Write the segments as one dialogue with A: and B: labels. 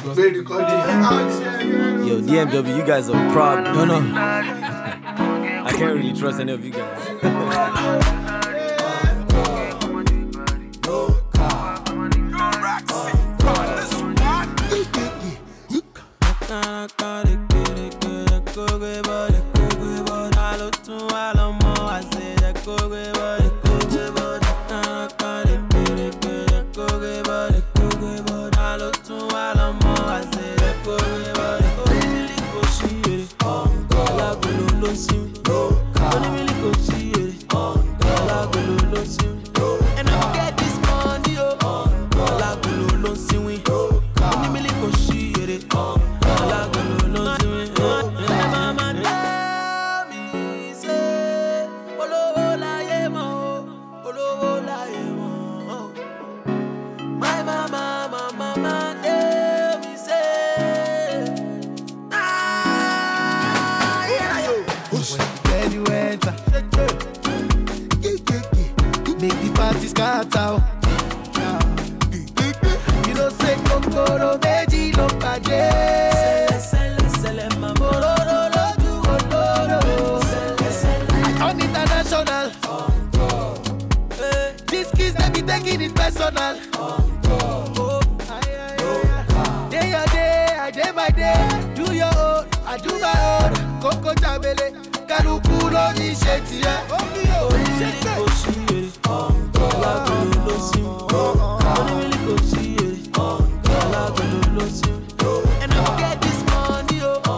A: Yo, DMW, you guys are a problem. No. I can't really trust any of you guys.
B: Make the party scatter. You know say kokoro meji no paje. I'm international. These kids they be taking it personal. Day your day, I day by day. Do your own, I do my own. Coco Jabele, Karukuro ni shetia.
C: And I get this money,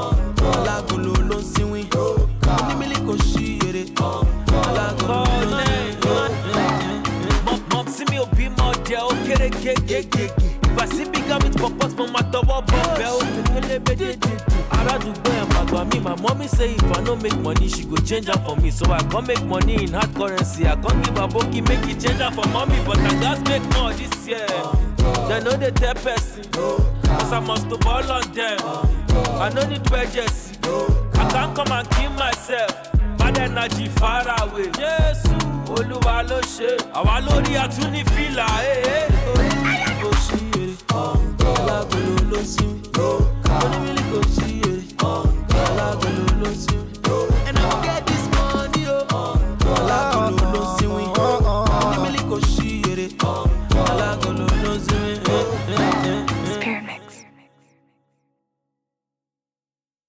C: if I see big with purpose for my double bell, my mommy say if I don't make money, she go change her for me. So I can't make money in hard currency. I can't give a bookie, make it change her for mommy. But I just make more this year. They know they tell person, cause I must to ball on them. I don't need prejudice. I can't come and kill myself. Bad energy far away. Yes, Oluwa lo ṣe. Àwa lórí àtúní fìlà. Kò sí èrè. Alágolo ló sí. Onímìlì kò sí èrè. Alágolo ló sí.